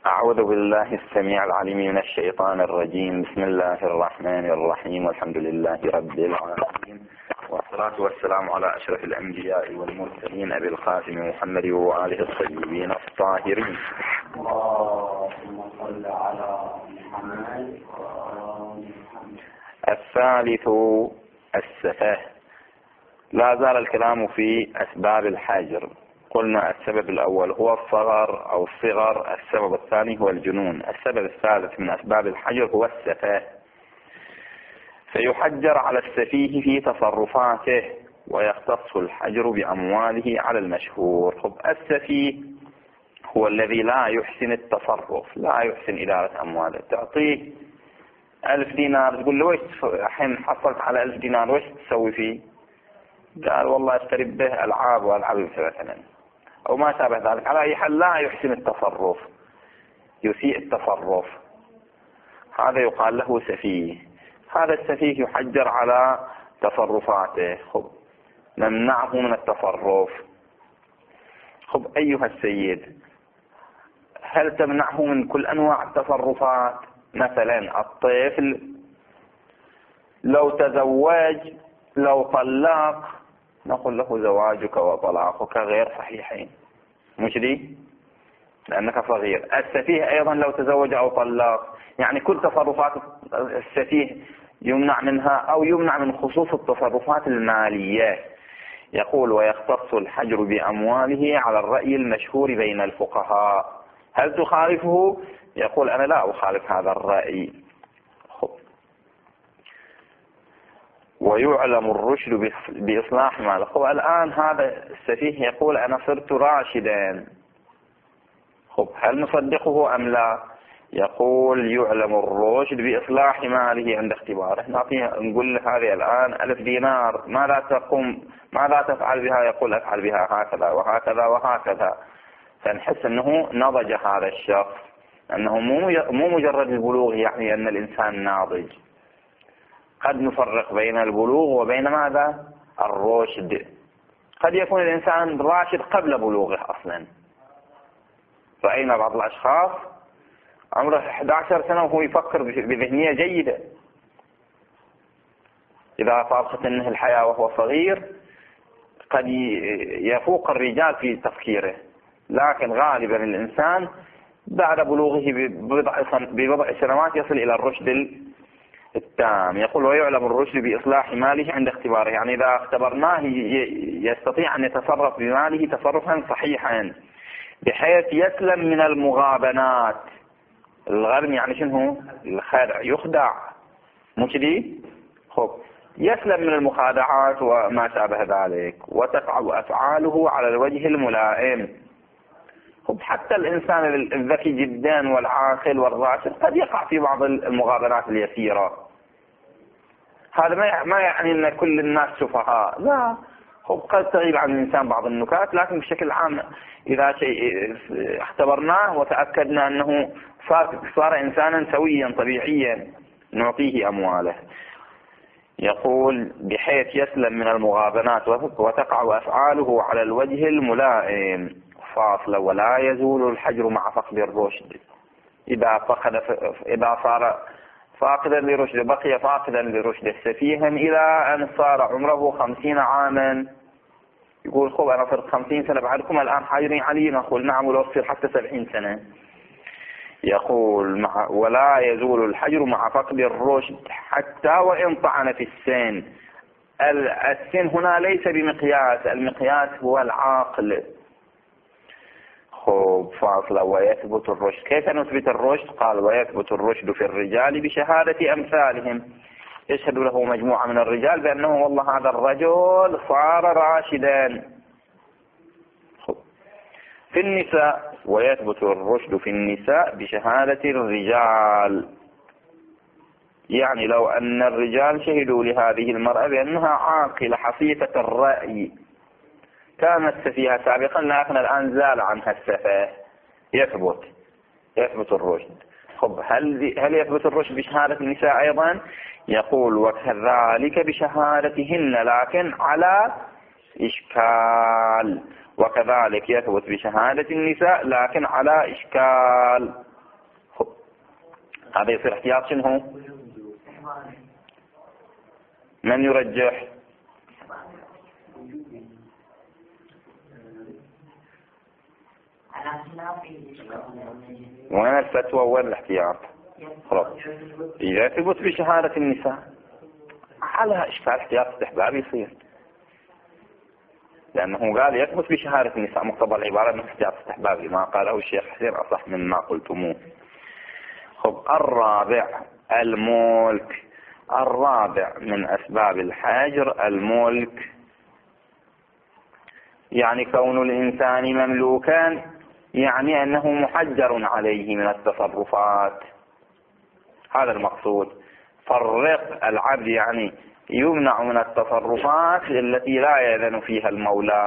أعوذ بالله السميع العليم من الشيطان الرجيم. بسم الله الرحمن الرحيم، والحمد لله رب العالمين، والصلاة والسلام على أشرف الأنبياء والمرسلين أبي القاسم محمد وآله الطيبين الطاهرين. اللهم صل على محمد. الثالث السفه. لا زال الكلام في أسباب الحجر. قلنا السبب الأول هو الصغر أو الصغر، السبب الثاني هو الجنون، السبب الثالث من أسباب الحجر هو السفاه. فيحجر على السفيه في تصرفاته، ويختص الحجر بأمواله على المشهور. السفيه هو الذي لا يحسن التصرف، لا يحسن إدارة أمواله. تعطيه 1000 دينار، تقول له ويش الحين حصلت على 1000 دينار، ويش تسوي فيه؟ قال والله اشتري به ألعاب وألعاب مثلا أو ما شابه ذلك. على أي حال لا يحسن التصرف، يسيء التصرف، هذا يقال له سفيه. هذا السفيه يحجر على تصرفاته. نمنعه من التصرف. أيها السيد، هل تمنعه من كل أنواع التصرفات؟ مثلا الطفل لو تزوج، لو طلق، نقول له زواجك وطلاقك غير صحيحين، مش دي؟ لأنك صغير. السفيه أيضا لو تزوج أو طلق، يعني كل تصرفات السفيه يمنع منها، أو يمنع من خصوص التصرفات المالية. يقول ويختص الحجر بأمواله على الرأي المشهور بين الفقهاء. هل تخالفه؟ يقول أنا لا أخالف هذا الرأي. ويعلم الرشد بإصلاح ماله. الآن هذا السفيه يقول أنا صرت راشدا، هل نصدقه أم لا؟ يقول يعلم الرشد بإصلاح ماله عند اختباره. نقول له هذه الآن 1000 دينار، ماذا تفعل بها؟ يقول أفعل بها هكذا وهكذا وهكذا. فنحس أنه نضج هذا الشخص، أنه مو مجرد البلوغ يعني أن الإنسان ناضج. قد نفرق بين البلوغ وبين ماذا؟ الرشد. قد يكون الإنسان راشد قبل بلوغه أصلا. رأينا بعض الأشخاص عمره 11 سنة وهو يفكر بذهنية جيدة. إذا طابقت منه الحياة وهو صغير قد يفوق الرجال في تفكيره، لكن غالبا الإنسان بعد بلوغه ببضع سنوات يصل إلى الرشد التام. يقول ويعلم الرشد بإصلاح ماله عند اختباره، يعني إذا اختبرناه يستطيع أن يتصرف بماله تصرفا صحيحا بحيث يسلم من المغابنات. الغبن يعني شنو؟ الخدع، يخدع، مش دي؟ يسلم من المخادعات وما شابه ذلك، وتقع أفعاله على الوجه الملائم. حتى الإنسان الذكي جدا والعاقل والراشد قد يقع في بعض المغابنات اليسيرة. هذا ما يعني أن كل الناس سفهاء، لا. قد تغيب عن الإنسان بعض النكات، لكن بشكل عام إذا شيء اختبرناه وتأكدنا أنه صار إنسانا سويا طبيعيا نعطيه أمواله. يقول بحيث يسلم من المغابنات وتقع أفعاله على الوجه الملائم. فاصلة. ولا يزول الحجر مع فقد الرشد. إذا صار فاقدا لرشد بقي فاقدا لرشد سفيها إلى أن صار عمره 50 عاما. يقول أنا صرت 50 سنة بعدكم الآن حاجرين علي. نقول نعم، ولو تصير حتى 70 سنة. يقول ولا يزول الحجر مع فقد الرشد حتى وإن طعن في السن. السن هنا ليس بمقياس، المقياس هو العقل. فاصلة. ويثبت الرشد. كيف نثبت الرشد؟ قال ويثبت الرشد في الرجال بشهادة أمثالهم. يشهد له مجموعة من الرجال بأنه والله هذا الرجل صار راشدا. في النساء ويثبت الرشد في النساء بشهادة الرجال، يعني لو أن الرجال شهدوا لهذه المرأة بأنها عاقلة حصيفة الرأي، كانت سفيهة سابقا لكن الآن زال عنها السفاه، يثبت الرشد. هل يثبت الرشد بشهادة النساء أيضا؟ يقول وكذلك بشهادتهن لكن على إشكال. وكذلك يثبت بشهادة النساء لكن على إشكال. هذا يصير احتياط شنو؟ من يرجح؟ وين الفتوى وين الاحتياط؟ خلاص إذا ثبت بشهادة النساء على إشكال احتياط استحباب يصير، لأنه قال يثبت بشهادة النساء، مقتضى العبارة من احتياط استحبابي، ما قاله الشيخ حسين أصح مما قلتموه. خب الرابع الملك. الرابع من أسباب الحجر الملك، يعني كون الإنسان مملوكا يعني أنه محجر عليه من التصرفات، هذا المقصود. فرق العبد يعني يمنع من التصرفات التي لا يأذن فيها المولى.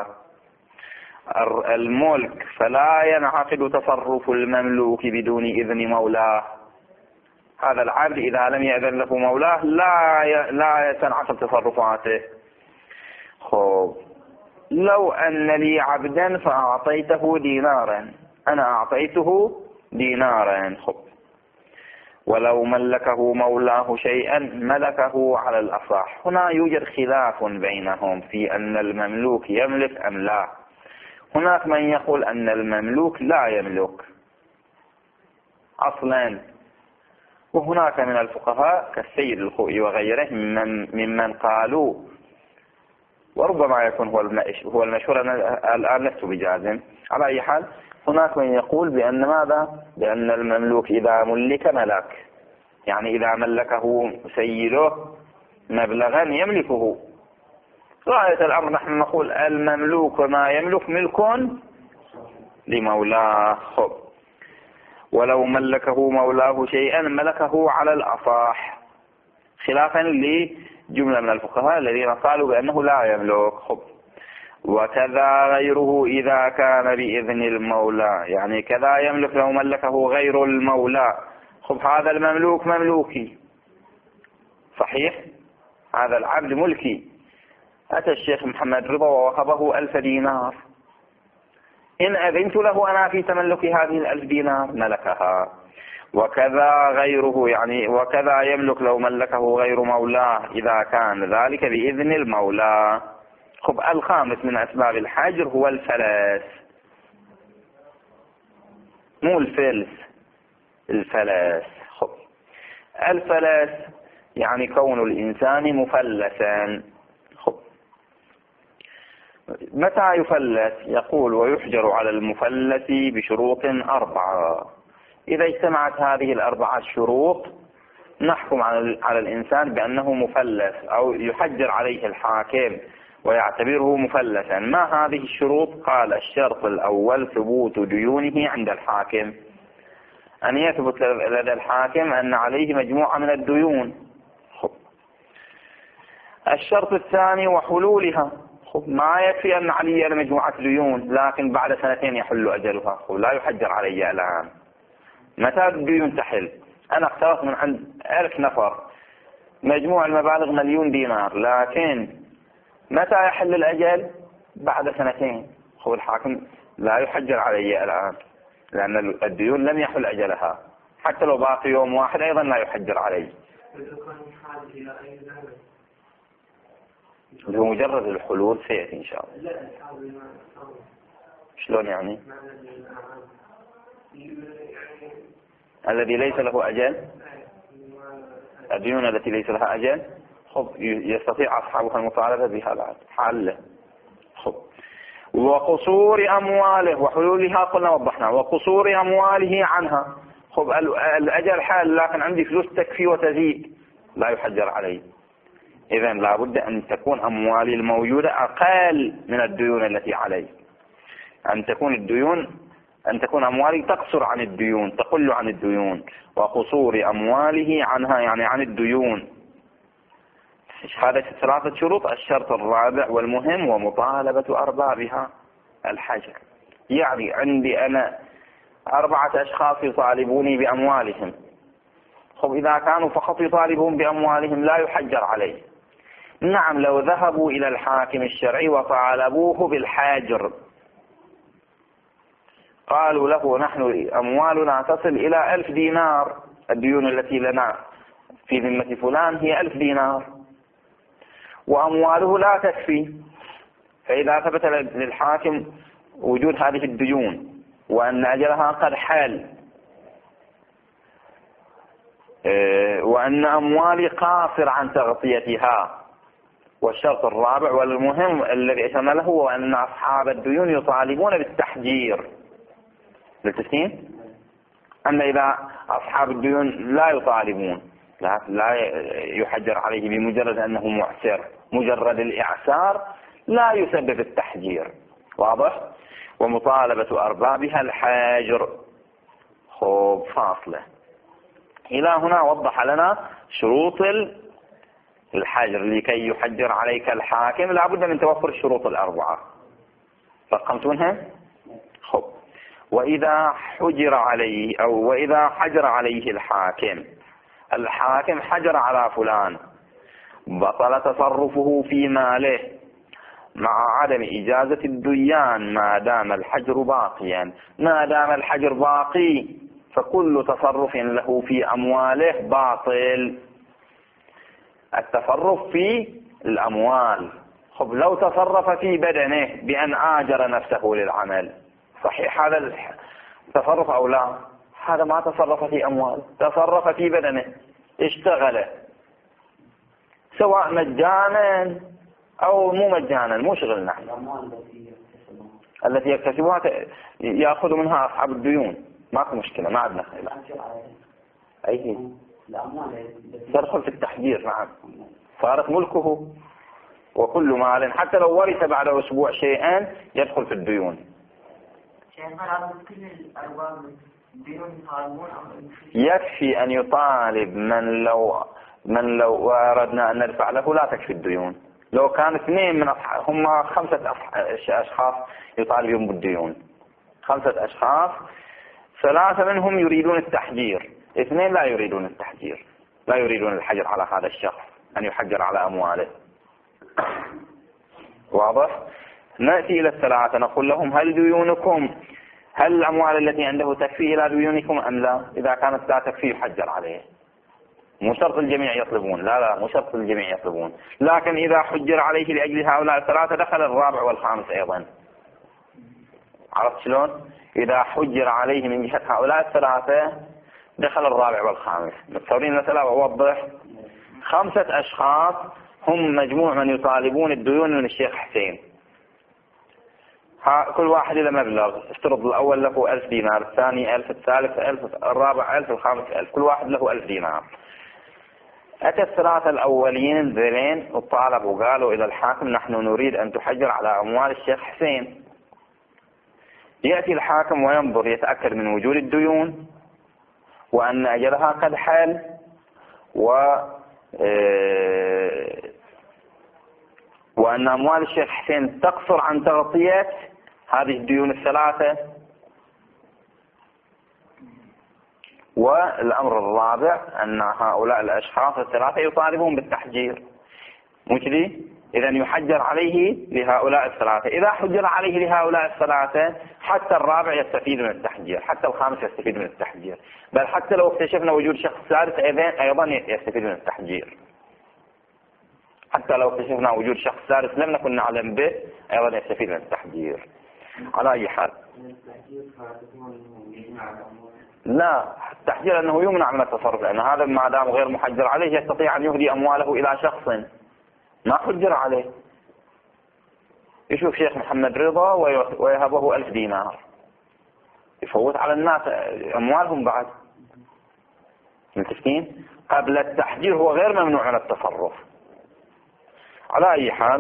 الملك فلا ينعقد تصرف المملوك بدون إذن مولاه، هذا العبد إذا لم يأذن له مولاه لا تنعقد تصرفاته. خب لو أن لي عبدا فأعطيته دينارا، أنا أعطيته دينارا، خب ولو ملكه مولاه شيئا ملكه على الأصح. هنا يوجد خلاف بينهم في أن المملوك يملك أم لا. هناك من يقول أن المملوك لا يملك أصلا، وهناك من الفقهاء كالسيد الخوئي وغيره ممن قالوا، وربما يكون هو المشهور، الآن لست بجازم، على أي حال هناك من يقول بأن ماذا؟ بأن المملوك إذا ملك ملك، يعني إذا ملكه سيده مبلغا يملكه. غاية الأمر نحن نقول المملوك ما يملك ملك لمولاه. خب ولو ملكه مولاه شيئا ملكه على الأصح، خلافا لجملة من الفقهاء الذين قالوا بأنه لا يملك. خب وكذا غيره إذا كان بإذن المولى، يعني كذا يملك لو ملكه غير المولى. خب هذا المملوك مملوكي صحيح، هذا العبد ملكي. أتى الشيخ محمد رضا ووهبه 1000 دينار، إن أذنت له أنا في تملك هذه 1000 دينار ملكها. وكذا غيره، يعني وكذا يملك لو ملكه غير مولاه إذا كان ذلك بإذن المولى. خب الخامس من أسباب الحجر هو الفلس، مو الفلس، الفلس. خب الفلس يعني كون الإنسان مفلسا. خب متى يفلس؟ يقول ويحجر على المفلس بشروط 4. إذا اجتمعت هذه 4 الشروط نحكم على الإنسان بأنه مفلس، أو يحجر عليه الحاكم ويعتبره مفلسا. ما هذه الشروط؟ قال الشرط الأول ثبوت ديونه عند الحاكم، أن يثبت لدى الحاكم أن عليه مجموعة من الديون. الشرط الثاني وحلولها، ما يكفي أن علي مجموعة ديون لكن بعد 2 يحل أجلها، لا يحجر علي الآن. متى الديون تحل؟ أنا اقترضت من عند 1000 نفر مجموع المبالغ 1,000,000 دينار، لكن متى يحل الأجل؟ بعد 2. هو الحاكم لا يحجر علي الآن لأن الديون لم يحل أجلها، حتى لو باقي يوم واحد أيضا لا يحجر علي. بمجرد الحلول سيأتي إن شاء الله. شلون يعني؟ الذي ليس له أجل، الديون التي ليس لها أجل، خب يستطيع أصحابها المطالبة بها بعد حاله. خب وقصور أمواله وحلولها قلنا وضحنا، وقصور أمواله عنها. خب الأجل حال لكن عندي فلوس تكفي وتزيد لا يحجر عليه. إذن لابد أن تكون أموالي الموجودة أقل من الديون التي علي، أن تكون أموالي تقصر عن الديون، تقل عن الديون. وقصور أمواله عنها يعني عن الديون. هذا 3 شروط. الشرط الرابع والمهم ومطالبة أربابها الحجر، يعني عندي أنا 4 أشخاص يطالبوني بأموالهم. خب إذا كانوا فقط يطالبون بأموالهم لا يحجر عليه. نعم لو ذهبوا إلى الحاكم الشرعي وطالبوه بالحجر، قالوا له نحن أموالنا تصل إلى 1000 دينار الديون التي لنا في ذمة فلان هي 1000 دينار، وأمواله لا تكفي. فإذا ثبت للحاكم وجود هذه الديون وأن أجلها قد حال وأن أموالي قاصر عن تغطيتها، والشرط الرابع والمهم الذي أشرنا له هو أن أصحاب الديون يطالبون بالتحجير للتسكين. أما إذا أصحاب الديون لا يطالبون، لا يحجر عليه بمجرد أنه معسر، مجرد الإعسار لا يسبب التحجير. واضح؟ ومطالبة أربابها الحاجر. خب فاصلة. إلى هنا وضح لنا شروط الحجر. لكي يحجر عليك الحاكم لابد من توفر الشروط الأربعة. رقمتونها؟ خب. وإذا حجر عليه وإذا حجر عليه الحاكم حجر على فلان، بطل تصرفه في ماله مع عدم إجازة الديان ما دام الحجر باقيا. ما دام الحجر باقي فكل تصرف له في أمواله باطل. التصرف في الأموال. خب لو تصرف في بدنه بأن آجر نفسه للعمل، صحيح هذا التصرف أو لا؟ هذا ما تصرف في أموال، تصرف في بدنه، اشتغل سواء مجانا أو مو مجانا، مو شغلنا. التي يكتسبها يأخذ منها أصحاب الديون، ماكو مشكلة، ما عندنا خلاف. أي تدخل في التحجير. نعم، صارت ملكه، وكل مال حتى لو ورث بعد أسبوع شيئا يدخل في الديون. يكفي أن يطالب من لو أردنا أن ندفع له لا تكفي الديون. لو كان 2 من هم 5 أشخاص يطالبون بالديون، 5 أشخاص، 3 منهم يريدون التحجير، 2 لا يريدون التحجير، لا يريدون الحجر على هذا الشخص، أن يحجر على أمواله. واضح؟ نأتي إلى 3 نقول لهم هل الأموال التي عنده تكفي إلى ديونكم أم لا؟ إذا كانت لا تكفي يحجر عليه. مو شرط الجميع يطلبون، لا مو شرط الجميع يطلبون، لكن إذا حجر عليه لأجل هؤلاء 3 دخل الرابع والخامس أيضا. عرفت شلون؟ إذا حجر عليه من جهة هؤلاء 3 دخل الرابع والخامس. متصورين المسألة؟ وأوضح. 5 أشخاص هم مجموع من يطالبون الديون من الشيخ حسين. كل واحد له مبلغ. افترض الأول له 1000 دينار، الثاني 1000، الثالث 1000، الرابع 1000، الخامس 1000، كل واحد له 1000 دينار. أتى 3 الأولين ذلين وطالبوا وقالوا إلى الحاكم نحن نريد أن تحجر على أموال الشيخ حسين. يأتي الحاكم وينظر، يتأكد من وجود الديون وأن أجلها قد حال وأن أموال الشيخ حسين تقصر عن تغطية هذه الديون ال3. والأمر الرابع أن هؤلاء الأشخاص ال3 يطالبون بالتحجير. مو كذي؟ إذا يحجر عليه لهؤلاء ال3. إذا حجر عليه لهؤلاء ال3 حتى الرابع يستفيد من التحجير، حتى الخامس يستفيد من التحجير، بل حتى لو اكتشفنا وجود شخص ثالث أيضا يستفيد من التحجير. حتى لو اكتشفنا وجود شخص ثالث لم نكن نعلم به أيضا يستفيد من التحجير. على أي حال، لا، التحجير أنه يمنع من التصرف، لأن هذا ما دام غير محجر عليه يستطيع أن يهدي أمواله إلى شخص ما حجر عليه. يشوف شيخ محمد رضا ويهبه 1000 دينار، يفوت على الناس أموالهم بعد. متفقين؟ قبل التحجير هو غير ممنوع من التصرف. على أي حال،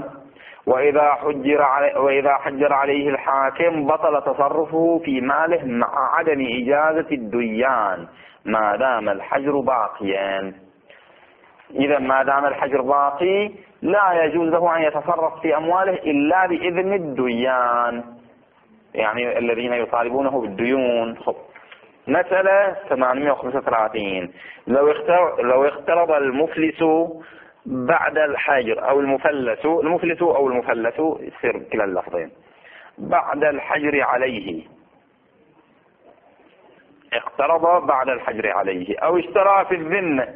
وإذا حجر عليه الحاكم بطل تصرفه في ماله مع عدم إجازة الديان ما دام الحجر باقيا. إذا ما دام الحجر باقي لا يجوز له أن يتصرف في أمواله إلا بإذن الديان، يعني الذين يطالبونه بالديون. مسألة 835. لو اقترض المفلس بعد الحجر أو المفلس يصير كلا اللفظين بعد الحجر عليه اقترض بعد الحجر عليه، أو اشترى في الذمة،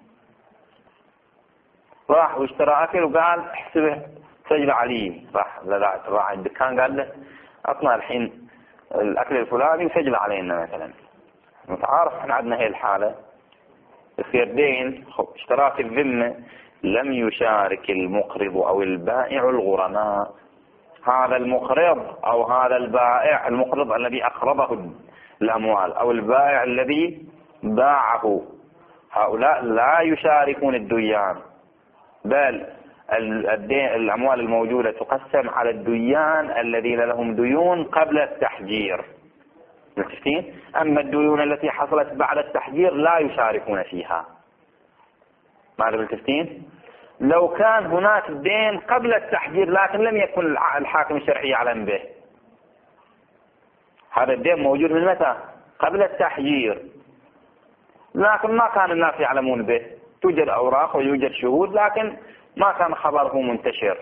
راح واشترى أكل وقال احسبه سجل عليه، راح الدكان قال له أطلع الحين الأكل الفلاني وسجل علينا مثلا. متعارف احنا عندنا هي الحالة يصير دين. اشترى في الذمة لم يشارك المقرض أو البائع الغرماء. هذا المقرض أو هذا البائع، المقرض الذي أقرضه الأموال أو البائع الذي باعه، هؤلاء لا يشاركون الديان، بل الأموال الموجودة تقسم على الديان الذين لهم ديون قبل التحجير. متفقين؟ أما الديون التي حصلت بعد التحجير لا يشاركون فيها. ماذا متفقين؟ لو كان هناك دين قبل التحجير لكن لم يكن الحاكم الشرعي يعلم به، هذا الدين موجود من متى؟ قبل التحجير، لكن ما كان الناس يعلمون به، توجد أوراق ويوجد شهود لكن ما كان خبره منتشر.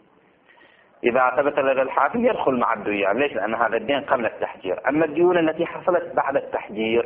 إذا ثبت لدى الحاكم يدخل مع الديان. ليش؟ لأن هذا الدين قبل التحجير. أما الديون التي حصلت بعد التحجير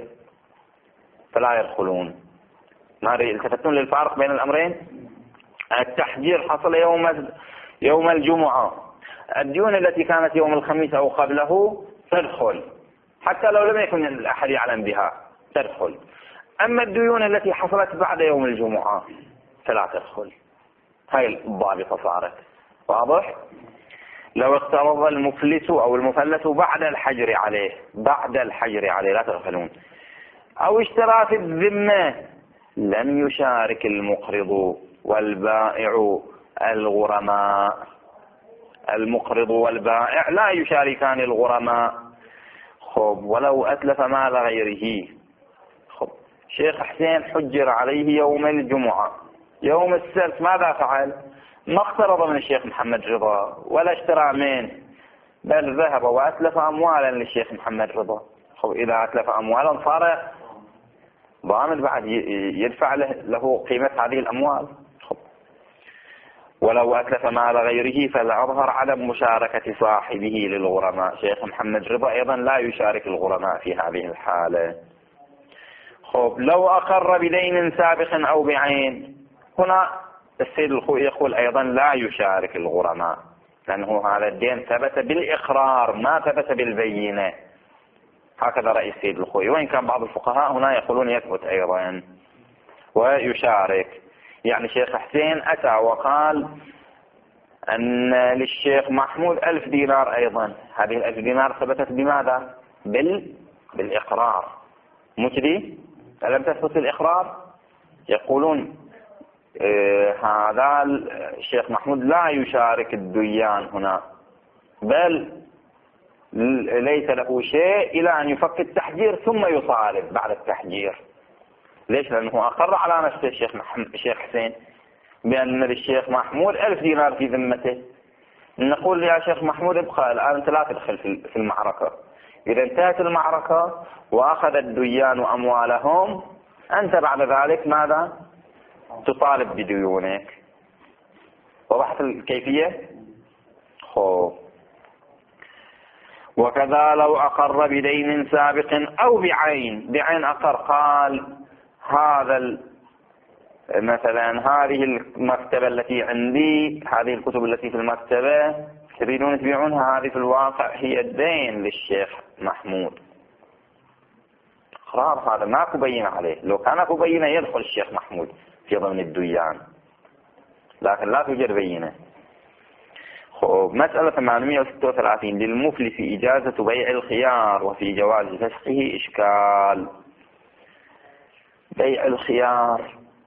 فلا يدخلون. ما التفتون للفارق بين الأمرين؟ التحجير حصل يوم الجمعة، الديون التي كانت يوم الخميس أو قبله تدخل حتى لو لم يكن أحد يعلم بها، تدخل. أما الديون التي حصلت بعد يوم الجمعة فلا تدخل. هاي الضابطة صارت واضح. لو اقترض المفلس أو المفلس بعد الحجر عليه، بعد الحجر عليه لا تدخلون. أو اشترى في الذمة لم يشارك المقرض والبائع الغرماء. المقرض والبائع لا يشاركان الغرماء. خب ولو أتلف مال غيره. خب شيخ حسين حجر عليه يوم الجمعة، يوم السبت ماذا فعل؟ ما اقترض من الشيخ محمد رضا ولا اشترى منه، بل ذهب وأتلف أموالا للشيخ محمد رضا. خب إذا أتلف أموالا صار ضامن بعد يدفع له قيمة هذه الأموال. خب ولو أتلف مال غيره فالأظهر عدم مشاركة صاحبه للغرماء. شيخ محمد رضا أيضا لا يشارك الغرماء في هذه الحالة. خب لو أقر بدين سابق أو بعين، هنا السيد الخوئي يقول أيضا لا يشارك الغرماء، لأنه هذا الدين ثبت بالإقرار ما ثبت بالبينة. هكذا رأي السيد الخوئي، وإن كان بعض الفقهاء هنا يقولون يثبت أيضا ويشارك. يعني شيخ حسين أتى وقال أن للشيخ محمود 1000 دينار أيضا، هذه 1000 دينار ثبتت بماذا؟ بالإقرار. مجدي ألم تثبت الإقرار؟ يقولون هذا الشيخ محمود لا يشارك الديان هنا، بل ليس له شيء إلى أن يفك التحجير ثم يطالب بعد التحجير. ليش؟ لأنه أقر على نفسه الشيخ حسين بأن للشيخ محمود 1000 دينار في ذمته. نقول يا شيخ محمود ابقى الآن، أنت لا تدخل في المعركة. إذا انتهت المعركة وأخذ الديان أموالهم، أنت بعد ذلك ماذا؟ تطالب بديونك. وضحت الكيفية؟ خب وكذا لو أقر بدين سابق أو بعين أقر، قال هذا مثلا هذه المكتبة التي عندي، هذه الكتب التي في المكتبة تريدون تبيعونها، هذه في الواقع هي الدين للشيخ محمود. قرار هذا ماكو بينة عليه، لو كان اكو بينة يدخل الشيخ محمود في ضمن الديان، لكن لا توجد بينة. خب مسألة 836 للمفلس إجازة بيع الخيار وفي جواز فسخه إشكال. بيع الخيار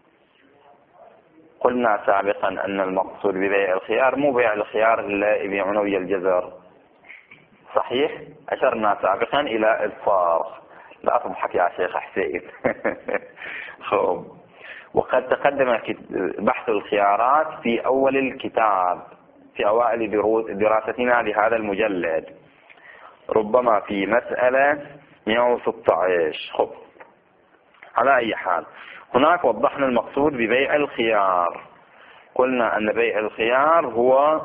قلنا سابقا أن المقصود ببيع الخيار مو بيع الخيار اللي يبيعون ويا الجزر، صحيح؟ أشرنا سابقا إلى الفارق. لا تضحك يا شيخ حسين. خب وقد تقدم بحث الخيارات في أول الكتاب، في أوائل دراستنا لهذا المجلد، ربما في مسألة 116. خب على أي حال هناك وضحنا المقصود ببيع الخيار. قلنا أن بيع الخيار هو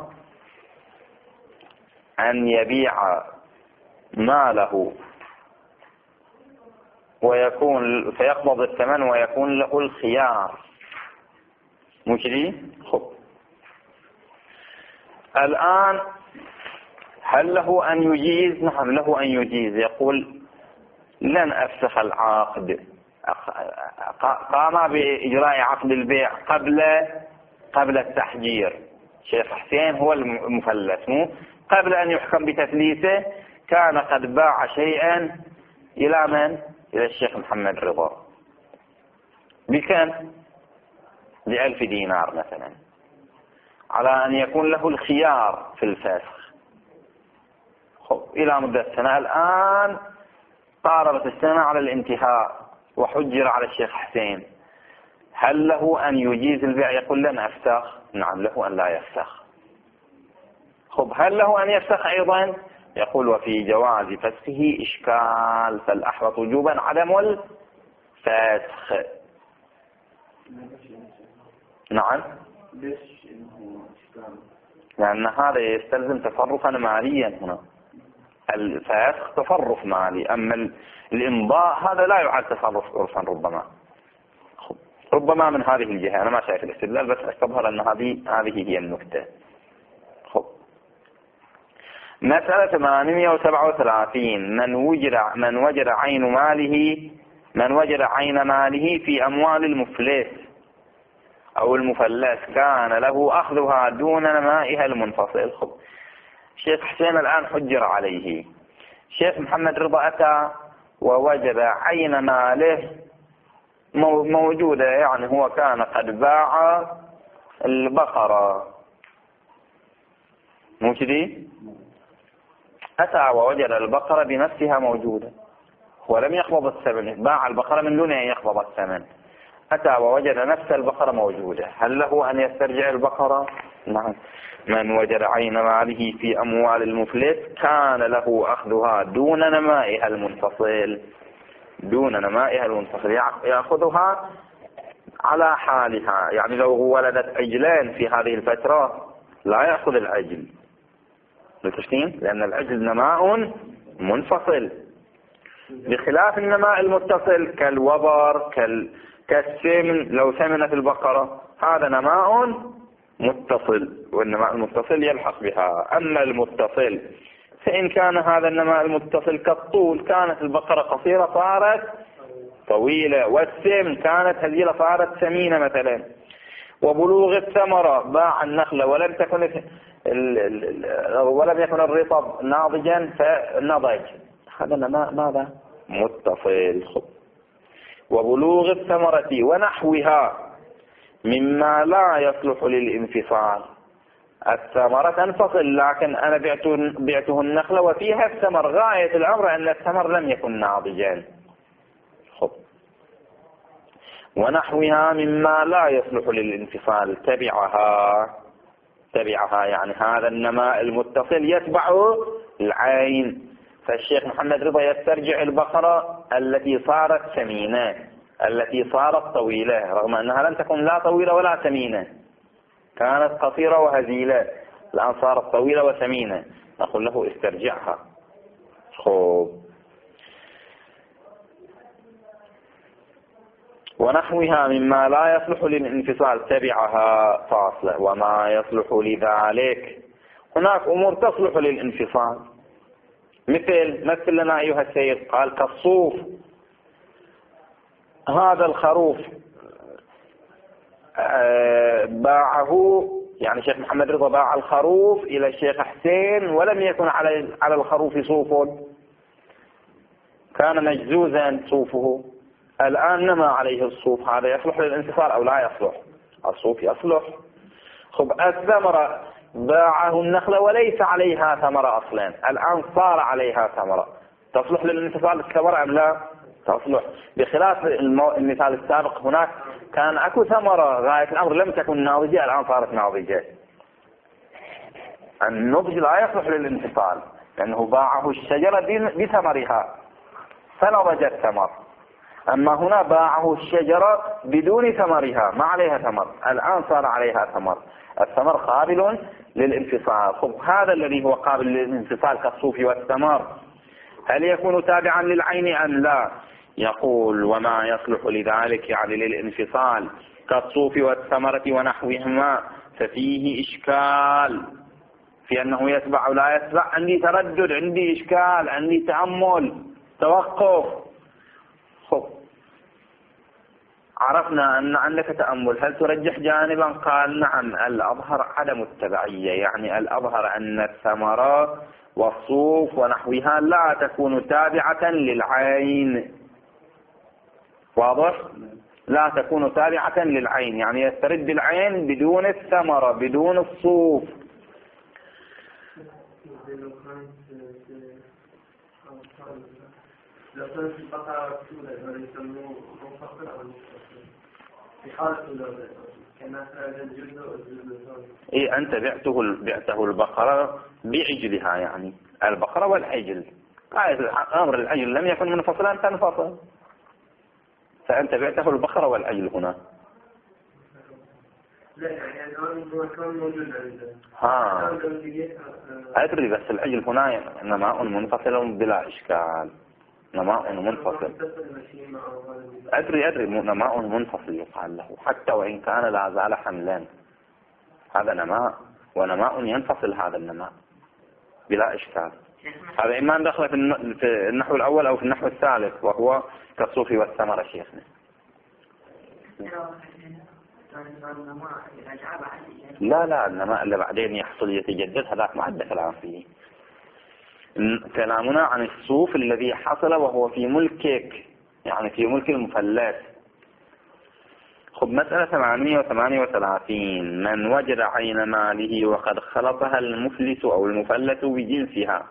أن يبيع ماله فيقبض الثمن ويكون له الخيار. مجري. خب الآن هل له أن يجيز؟ نعم له أن يجيز. يقول لن أفسخ العقد. قام بإجراء عقد البيع قبل التحجير. شيخ حسين هو المفلس، مو قبل أن يحكم بتفليسه كان قد باع شيئا إلى من؟ إلى الشيخ محمد رضا بكم؟ ب1000 دينار مثلا، على أن يكون له الخيار في الفسخ. إلى مدة سنة. الآن قاربت السنة على الانتهاء وحجر على الشيخ حسين، هل له أن يجيز البيع؟ يقول لن أفسخ. نعم له أن لا يفسخ. هل له أن يفسخ أيضا؟ يقول وفي جواز فسخه إشكال، فالأحوط وجوبا عدم الفسخ. نعم، لأن هذا يستلزم تصرفا ماليا. هنا الفسخ تصرف مالي، أما الإمضاء هذا لا يعد تصرف عرفا. ربما من هذه الجهة. أنا ما شايف الاستدلال، بس أستظهر أن هذه هي النكتة. مسألة 837. من وجد عين ماله في أموال المفلس أو المفلس كان له أخذها دون نمائها المنفصل. شيخ حسين الآن حجر عليه. شيخ محمد رضا أتى ووجد عين ماله موجودة، يعني هو كان قد باع البقرة. موجودة. أتى ووجد البقرة بنفسها موجودة ولم يقبض الثمن، باع البقرة من دون أن يقبض الثمن. أتى ووجد نفس البقرة موجودة، هل له أن يسترجع البقرة؟ نعم. من وجد عين ماله في أموال المفلس كان له أخذها دون نمائها المنفصل. يأخذها على حالها. يعني لو ولدت عجلان في هذه الفترة لا يأخذ العجل، لأن العجل نماء منفصل، بخلاف النماء المتصل كالوبر كالسمن. لو سمنت البقرة هذا نماء متصل، والنماء المتصل يلحق بها. أما المتصل فإن كان هذا النماء المتصل كالطول، كانت البقرة قصيرة صارت طويلة، والسمن كانت هزيلة صارت سمينة مثلا. وبلوغ الثمرة، باع النخلة ولم يكن الرطب ناضجا فنضج، هذا النماء ماذا؟ متصل. وبلوغ الثمرة ونحوها مما لا يصلح للانفصال. الثمرة تنفصل، لكن أنا بعته النخلة وفيها الثمر، غاية الأمر أن الثمر لم يكن ناضجا. ونحوها مما لا يصلح للانفصال تبعها، يعني هذا النماء المتصل يتبع العين. فالشيخ محمد رضا يسترجع البقرة التي صارت سمينة، التي صارت طويلة، رغم أنها لم تكن لا طويلة ولا سمينة، كانت قصيرة وهزيلة، الآن صارت طويلة وسمينة، نقول له استرجعها. ونحوها مما لا يصلح للانفصال تبعها فاصلة. وما يصلح لذلك، هناك أمور تصلح للانفصال، مثل لنا أيها السيد. قال كالصوف، هذا الخروف باعه، يعني الشيخ محمد رضا باع الخروف إلى الشيخ حسين ولم يكن على الخروف صوف، كان مجزوزا صوفه، الآن نما عليه الصوف، هذا يصلح للانفصال أو لا يصلح؟ الصوف يصلح. الثمرة باعه النخلة وليس عليها ثمرة أصلا، الآن صار عليها ثمرة، تصلح للانفصال الثمرة أم لا؟ تصلح. بخلاف المثال السابق، هناك كان أكو ثمرة غاية الأمر لم تكن ناضجة، الآن صارت ناضجة. النضج لا يصلح للانفصال، لأنه باعه الشجرة بثمرها فنضج الثمر. أما هنا باعه الشجرة بدون ثمرها، ما عليها ثمر، الآن صار عليها ثمر، الثمر قابل للانفصال. هذا الذي هو قابل للانفصال كالصوف والثمر، هل يكون تابعا للعين أم لا؟ يقول وما يصلح لذلك يعني للانفصال كالصوف والثمرة ونحوهما ففيه إشكال في أنه يتبع ولا يتبع. عندي تردد، عندي إشكال، عندي تأمل، توقف. خب عرفنا أن عندك تأمل، هل ترجح جانبا؟ قال نعم، الأظهر عدم التبعية، يعني الأظهر أن الثمرة والصوف ونحوها لا تكون تابعة للعين. واضح؟ لا تكون تابعة للعين، يعني يسترد العين بدون الثمرة بدون الصوف. لو كانت البقرة كاملة يسموه منفصل أو منفصل في حالة الأولاد كما هذا الجزء والجزء. إيه أنت بعته البقرة بعجلها، يعني البقرة والعجل. أمر العجل لم يكن منفصلا تنفصل، فأنت بعته البقرة والعجل هنا. لا يعني هو كان موجود عنده. أدري، بس العجل هنا نماء منفصل بلا إشكال، نماء منفصل. أدري نماء منفصل يقال له حتى وإن كان لا زال حملا، هذا نماء ونماء ينفصل هذا النماء بلا إشكال. هذا إما دخل في النحو الأول أو في النحو الثالث وهو كالصوف والثمرة شيخنا. لا النماء اللي بعدين يحصل يتجدد هذاك ما عندك كلام فيه. كلامنا عن الصوف الذي حصل وهو في ملكك، يعني في ملك المفلات. خب مسألة 838 من وجد عين ماله وقد خلطها المفلس أو المفلت بجنسها.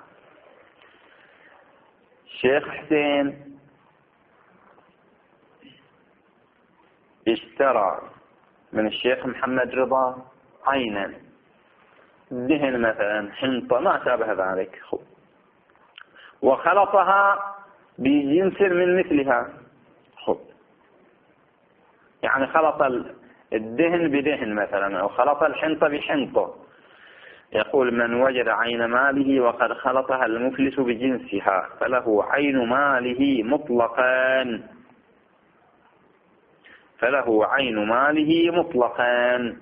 شيخ حسين اشترى من الشيخ محمد رضا عينا، دهن مثلا، حنطة، ما شابه ذلك، وخلطها بجنس من مثلها. يعني خلط الدهن بدهن مثلا، أو خلط الحنطة بحنطة. يقول من وجد عين ماله وقد خلطها المفلس بجنسها فله عين ماله مطلقا، فله عين ماله مطلقا.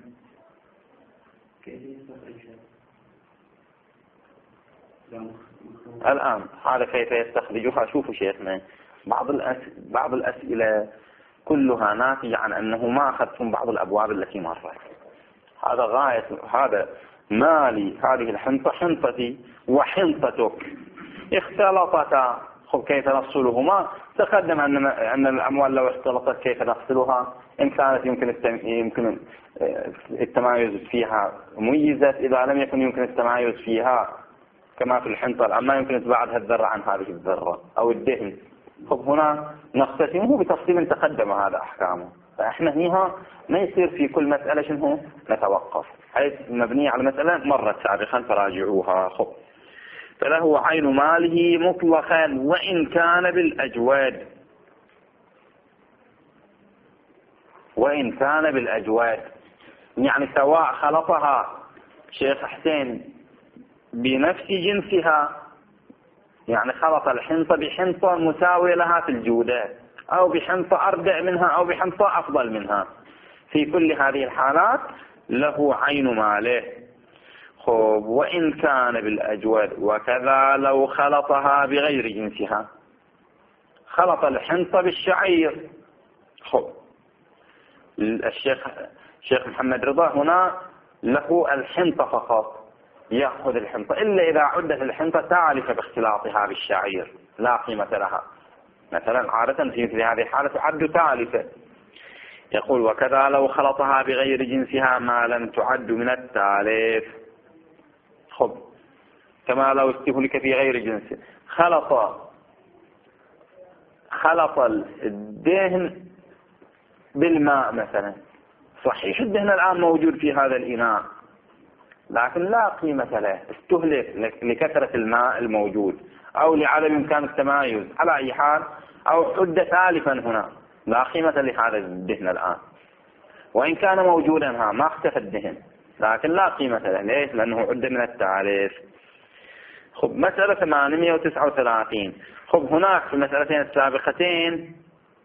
الآن هذا كيف يستخرجها؟ شوفوا شيخنا، بعض الأسئلة كلها ناتجة عن أنه ما أخذتم بعض الأبواب التي مرت. هذا غاية، هذا مالي، هذه الحنطة حنطتي وحنطتك اختلطتا، كيف نفصلهما؟ تقدم أن الأموال لو اختلطت كيف نفصلها؟ إن كانت يمكن التمايز فيها ميزت، إذا لم يكن يمكن التمايز فيها كما في الحنطة، أما يمكن تبعدها الذرة عن هذه الذرة أو الدهن. هنا نقسمه بتفصيل تقدم هذا أحكامه. فإحنا هنا ما يصير في كل مسألة شنو نتوقف، حيث مبنية على مسألة مرت سابقا فراجعوها. فله عين ماله مطلقا وإن كان بالأجواد، وإن كان بالأجواد، يعني سواء خلطها شيخ حسين بنفس جنسها، يعني خلط الحنطة بحنطة مساوية لها في الجودة، أو بحنطة أردع منها أو بحنطة أفضل منها، في كل هذه الحالات له عين ماله. وإن كان بالأجود، وكذا لو خلطها بغير جنسها، خلط الحنطة بالشعير. الشيخ محمد رضا هنا له الحنطة فقط، يأخذ الحنطة، إلا إذا عدت الحنطة تالفة باختلاطها بالشعير لا قيمة لها، مثلا عادة في مثل هذه الحالة تعد تالفة. يقول وكذا لو خلطها بغير جنسها ما لم تعد من التالف. كما لو استهلك في غير جنسه، خلط الدهن بالماء مثلا، صحيح الدهن الآن موجود في هذا الإناء لكن لا قيمة له، استهلك لكثرة الماء الموجود أو لعدم إمكان التمايز، على أي حال، أو حد تالفا هنا لا قيمة لهذا الدهن الآن، وإن كان موجودا ما اختفى الدهن لكن لا قيمة له. ليش؟ لأنه عد من التالف. خب مسألة 839. خب هناك في المسألتين السابقتين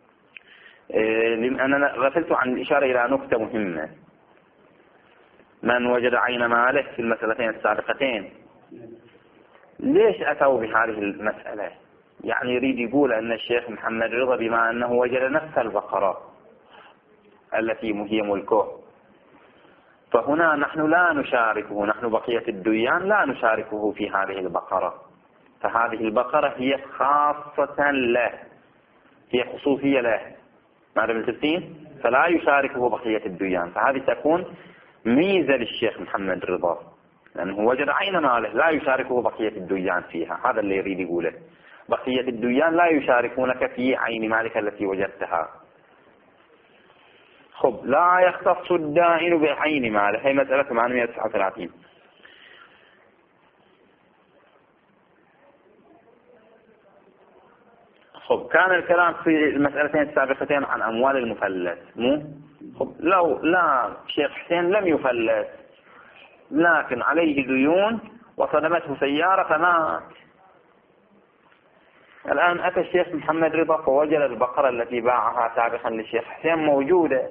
أنا غفلت عن الإشارة إلى نقطة مهمة. من وجد عين ماله في المسألتين السابقتين، ليش أتوا بهذه المسألة؟ يعني يريد يقول أن الشيخ محمد رضا بما أنه وجد نفس البقرة التي هي ملكه، فهنا نحن لا نشاركه، نحن بقية الديان لا نشاركه في هذه البقرة، فهذه البقرة هي خاصة له، هي خصوصية له، ماذا بالتفسير؟ فلا يشاركه بقية الديان، فهذه تكون ميزة للشيخ محمد رضا، لأنه وجد عين ماله لا يشاركه بقية الديان فيها. هذا اللي يريد يقوله، بقية الديان لا يشاركونك في عين مالك التي وجدتها. خب لا يختص الدائن بعين ماله، هي مسألة 839. خب كان الكلام في المسألتين السابقتين عن أموال المفلس، مو؟ خب لو لا شيخ حسين لم يفلس لكن عليه ديون وصدمته سيارة فمات. الآن أتى الشيخ محمد رضا فوجد البقرة التي باعها سابقا للشيخ حسين موجودة،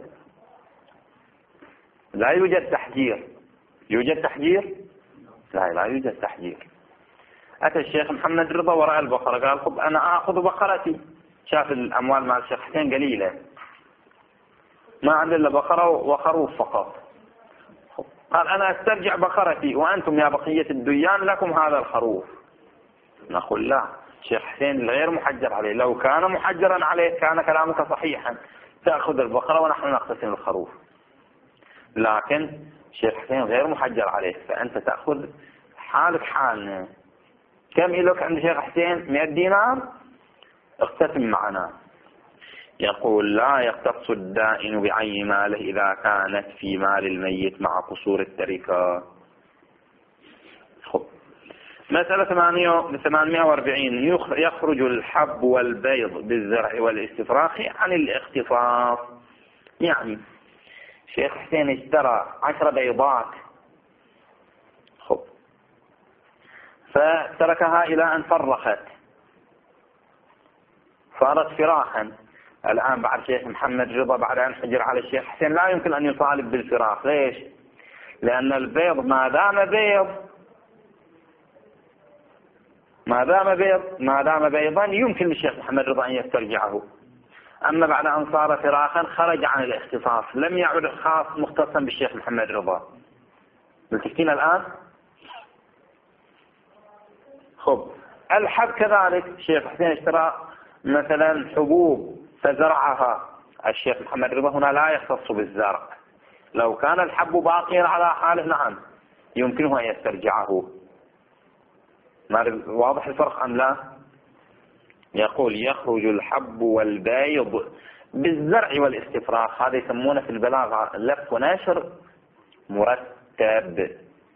لا يوجد تحجير. يوجد تحجير؟ لا يوجد تحجير. أتى الشيخ محمد رضا ورأى البقرة قال خب أنا أخذ بقرتي، شاف الأموال مع الشيخ حسين قليلة، ما عندي إلا بقرة وخروف فقط، قال أنا أسترجع بقرتي وأنتم يا بقية الديان لكم هذا الخروف. نقول لا، شيخ حسين غير محجر عليه، لو كان محجرا عليه كان كلامك صحيحا، تأخذ البقرة ونحن نقتسم الخروف، لكن شيخ حسين غير محجر عليه، فأنت تأخذ حالك حالنا. كم إلوك عند شيخ حسين؟ 100 دينار، اقتسم معنا. يقول لا يختص الدائن بعين ماله إذا كانت في مال الميت مع قصور التركة. مسألة 840. يخرج الحب والبيض بالزرع والاستفراخ عن الاختصاص. يعني شيخ حسين اشترى 10 بيضات فتركها إلى أن فرخت صارت فراخا. الآن بعد شيخ محمد رضا بعد أن حجر على الشيخ حسين لا يمكن أن يطالب بالفراخ. ليش؟ لأن البيض ما دام بيضا يمكن للشيخ محمد رضا أن يسترجعه. أما بعد أن صار فراخا خرج عن الاختصاص، لم يعد خاص مختصا بالشيخ محمد رضا. ملتفتين الآن؟ خب الحب كذلك، الشيخ حسين اشترى مثلا حبوب فزرعها، الشيخ محمد رضا هنا لا يختص بالزرع. لو كان الحب باقيا على حاله نعم يمكنه أن يسترجعه. واضح الفرق أم لا؟ يقول يخرج الحب والبيض بالزرع والاستفراغ، هذا يسمونه في البلاغة لف ونشر مرتب.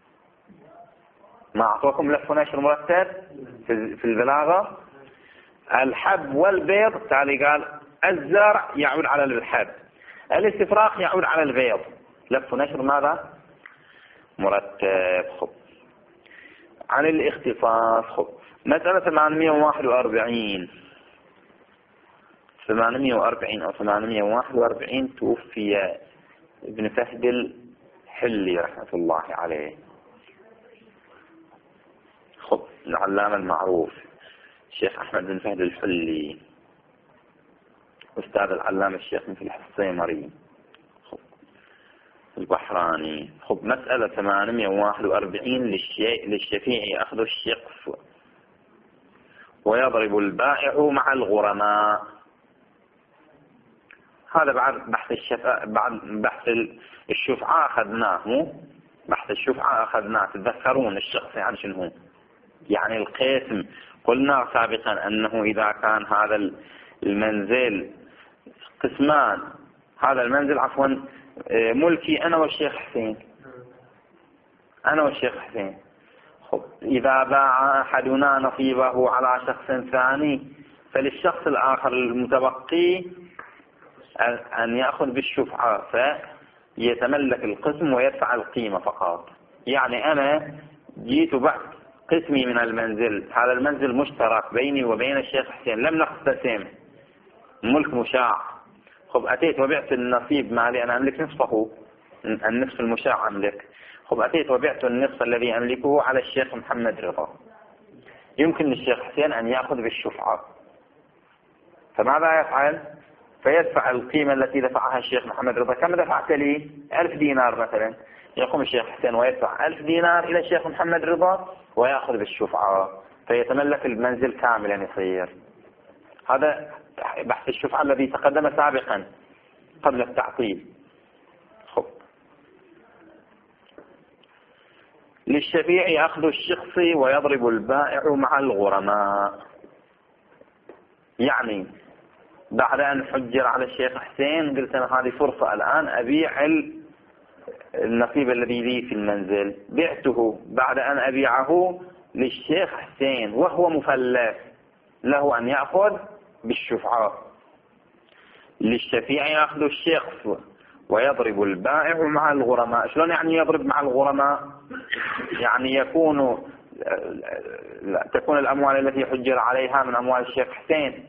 ما أعطوكم لف ونشر مرتب في البلاغة؟ الحب والبيض تالي قال الزرع يعود على الحب، الاستفراغ يعود على البيض، لف ونشر ماذا؟ مرتب. خب عن الاختصاص. خب مسألة 841 أو 841 توفي ابن فهد الحلي رحمة الله عليه. خب العلامة المعروف الشيخ أحمد بن فهد الحلي أستاذ العلامة الشيخ مثل السيمري البحراني. خب مسألة 841 للشفيع أخذ الشقف ويضرب البائع مع الغرماء. هذا بعد بحث الشفعة أخذناه، مو بحث الشفعة أخذناه. تتذكرون الشخص يعني شنو؟ يعني القسم. قلنا سابقا أنه إذا كان هذا المنزل قسمان، هذا المنزل عفوا ملكي أنا والشيخ حسين، خب إذا باع أحدنا نصيبه على شخص ثاني فللشخص الآخر المتبقي أن يأخذ بالشفعة فيتملك القسم ويدفع القيمة فقط. يعني أنا جيت بعد قسمي من المنزل، هذا المنزل مشترك بيني وبين الشيخ حسين، لم نقتسم، ملك مشاع. خب أتيت وبعت النصيب مالي، أنا أملك نصفه، النصف المشاع أملك. خب أتيت وبعت النصف الذي أملكه على الشيخ محمد رضا، يمكن للشيخ حسين أن يأخذ بالشفعة، فماذا يفعل؟ فيدفع القيمة التي دفعها الشيخ محمد رضا. كم دفعت لي؟ 1000 دينار مثلا. يقوم الشيخ حسين ويدفع 1000 دينار إلى الشيخ محمد رضا ويأخذ بالشفعة، فيتملك المنزل كاملا يصير. هذا بحث الشفعة الذي تقدم سابقا قبل التعطيل. خب. للشفيع أخذ الشخص ويضرب البائع مع الغرماء. يعني بعد أن حجر على الشيخ حسين قلت أنا هذه فرصة الآن أبيع النصيب الذي لي في المنزل، بعته بعد أن أبيعه للشيخ حسين وهو مفلس، له أن يأخذ بالشفعة. للشفيع أخذ الشخص ويضرب البائع مع الغرماء. شلون يعني يضرب مع الغرماء؟ يعني تكون الأموال التي حجر عليها من أموال الشيخ حسين.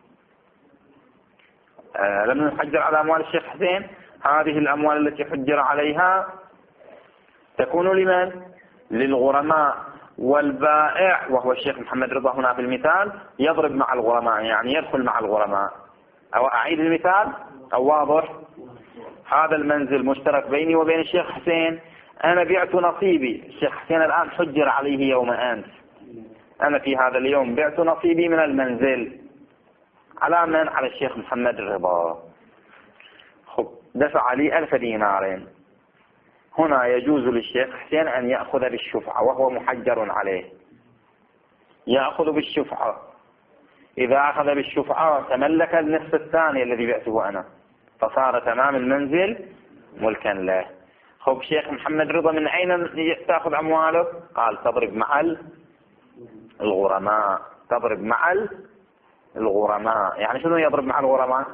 لم نحجر على أموال الشيخ حسين، هذه الأموال التي حجر عليها تكون لمن؟ للغرماء. والبائع وهو الشيخ محمد رضا هنا في المثال يضرب مع الغرماء، يعني يدخل مع الغرماء. أو أعيد المثال أو واضح؟ هذا المنزل مشترك بيني وبين الشيخ حسين، أنا بعت نصيبي، الشيخ حسين الآن حجر عليه يوم أمس، أنا في هذا اليوم بعت نصيبي من المنزل على من؟ على الشيخ محمد رضا. خب دفع لي 1000 دينار. هنا يجوز للشيخ حسين أن يأخذ بالشفعة وهو محجر عليه، يأخذ بالشفعة. إذا أخذ بالشفعة تملك النصف الثاني الذي بعته أنا، فصار تمام المنزل ملكا له. خب شيخ محمد رضا من أين تأخذ أمواله؟ قال تضرب مع الغرماء، تضرب مع الغرماء. يعني شنو يضرب مع الغرماء؟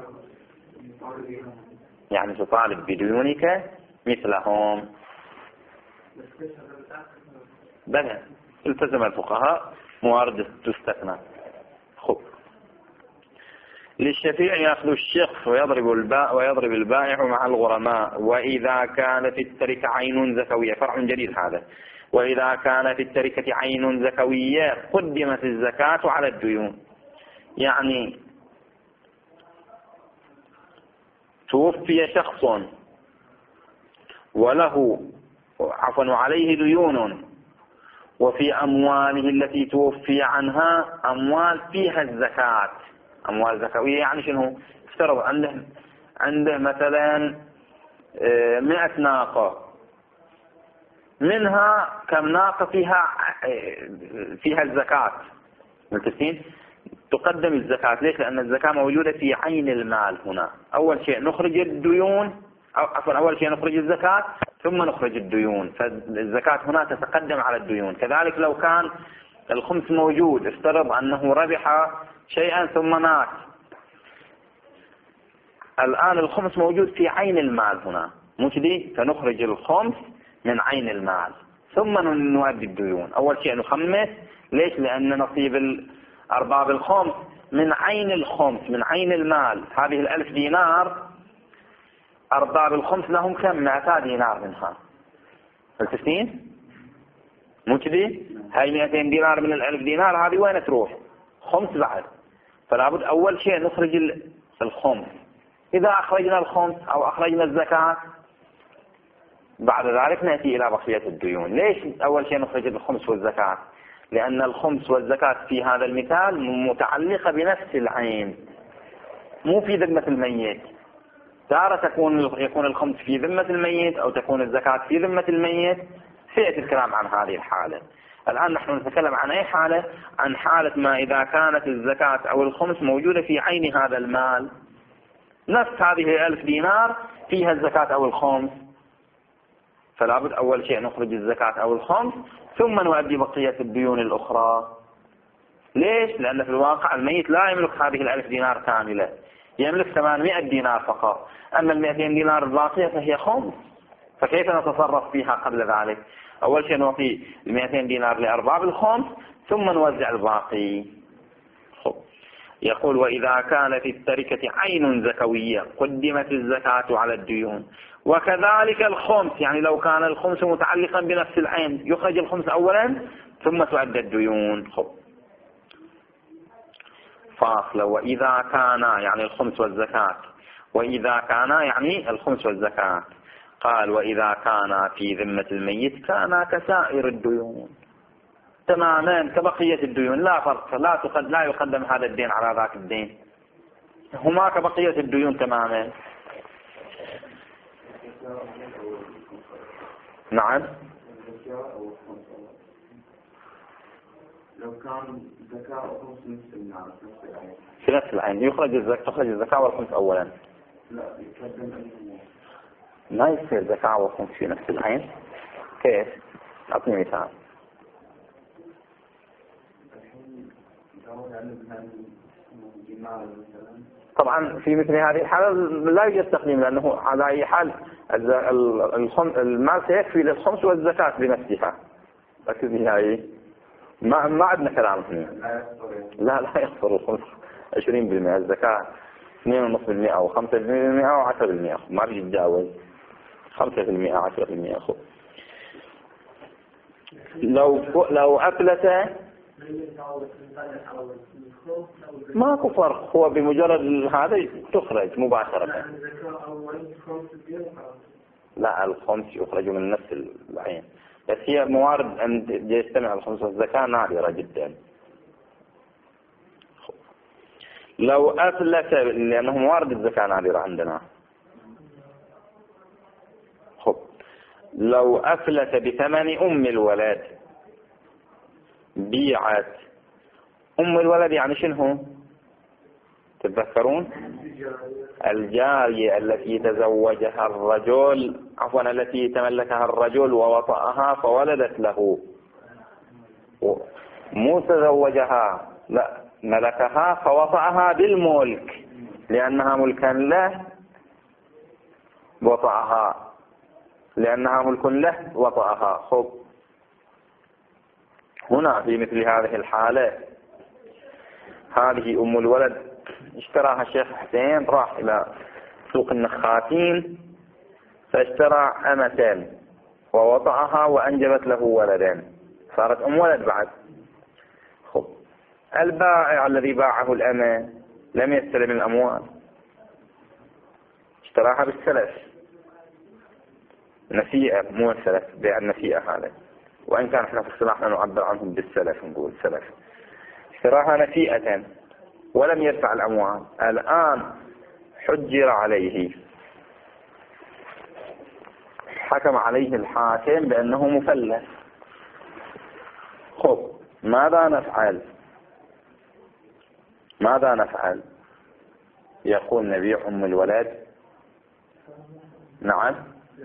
يعني تطالب بديونك مثلهم. بلى التزم الفقهاء موارد تستثنى. خب. للشفيع يأخذ الشخص ويضرب البائع مع الغرماء. وإذا كان في التركة عين زكوية، فرع جديد هذا، وإذا كان في التركة عين زكوية قدمت الزكاة على الديون. يعني توفي شخص عليه ديون، وفي أمواله التي توفي عنها أموال فيها الزكاة، أموال زكوية. يعني شنو؟ افترض عنده مثلا 100 ناقة، منها كم ناقة فيها الزكاة، ملتفين؟ تقدم الزكاة. ليش؟ لأن الزكاة موجودة في عين المال. هنا أول شيء نخرج الديون، أول شيء نخرج الزكاة ثم نخرج الديون، فالزكاة هنا تتقدم على الديون. كذلك لو كان الخمس موجود، افترض أنه ربح شيئا ثم مات، الآن الخمس موجود في عين المال هنا، مو كذي؟ فنخرج الخمس من عين المال ثم نؤدي الديون. أول شيء نخمس. ليش؟ لأن نصيب أرباب الخمس من عين الخمس، من عين المال. هذه 1000 دينار أرباب الخمس لهم كم؟ 200 دينار منها، التسنين مو كذي؟ هاي 200 دينار من 1000 دينار هذه وين تروح؟ خمس بعد. فلا بد أول شيء نخرج الخمس. إذا أخرجنا الخمس أو أخرجنا الزكاة بعد ذلك نأتي إلى بقية الديون. ليش أول شيء نخرج الخمس والزكاة؟ لأن الخمس والزكاة في هذا المثال متعلقة بنفس العين، مو في ذمة الميت. تارة يكون الخمس في ذمة الميت أو تكون الزكاة في ذمة الميت. سيأتي الكلام عن هذه الحالة. الآن نحن نتكلم عن أي حالة؟ عن حالة ما إذا كانت الزكاة أو الخمس موجودة في عين هذا المال، نفس هذه 1000 دينار فيها الزكاة أو الخمس، فلا بد أول شيء نخرج الزكاة أو الخمس ثم نؤدي بقية الديون الأخرى. ليش؟ لأن في الواقع الميت لا يملك هذه 1000 دينار كاملة، يملك 800 دينار فقط. أما 200 دينار الباقية فهي خمس، فكيف نتصرف فيها قبل ذلك؟ أول شيء نعطي 200 دينار لأرباب الخمس ثم نوزع الباقي. يقول وإذا كان في التركة عين زكوية قدمت الزكاة على الديون، وكذلك الخمس، يعني لو كان الخمس متعلقا بنفس العين يخرج الخمس أولا ثم تؤدى الديون. فاصلة وإذا كان يعني الخمس والزكاة، وإذا كان يعني الخمس والزكاة. قال وإذا كان في ذمة الميت كان كسائر الديون تماما كبقية الديون، لا فرق، لا يقدم هذا الدين على ذاك الدين، هما كبقية الديون تماما. نعم. لو كان زكاة وخمس في نفس العين تخرج الزكاة والخمس أولا. لا يقدم ما يصير زكاة والخمس في نفس العين. كيف؟ أعطني مثال. طبعا في مثل هذه الحالة لا يوجد تقديم، لأنه على أي حال المال سيكفي للخمس والزكاة بنفسها. لكن هاي ما عندنا كلام هنا. لا يخسر الخمس 20%، الزكاة 2.5% أو 5% أو 10%، ما بيتجاوز 5% 10%. لو أفلت ماكو فرق، هو بمجرد هذا تخرج مباشرة. لا الخمس يخرج من نفس العين، بس هي موارد أن يجتمع الخمس والزكاة نادرة جدا. لو أفلت، لأنه موارد الزكاة نادرة عندنا. لو أفلت بثمن أم الولد، بيعت أم الولد يعني شنو؟ تتذكرون؟ الجارية التي تزوجها الرجل، عفوا التي تملكها الرجل ووطأها فولدت له، مو تزوجها، لا ملكها فوطأها بالملك لأنها ملكا له، وطأها لأنها ملك له وطأها. هنا في مثل هذه الحالة هذه أم الولد اشتراها الشيخ حسين، راح إلى سوق النخاتين فاشترى أمة ووطأها وأنجبت له ولدا، صارت أم ولد بعد. البائع الذي باعه الأمة لم يستلم الأموال، اشتراها بالسلف، نسيئة مو السلف، بيع النسيئة هذا، وإن كان احنا في اصطلاحنا نعبر عنهم بالسلف، نقول سلف. اشتراها نسيئة ولم يدفع الأموال، الآن حجر عليه، حكم عليه الحاكم بأنه مفلس. ماذا نفعل؟ يقول نبيع أم الولد. نعم.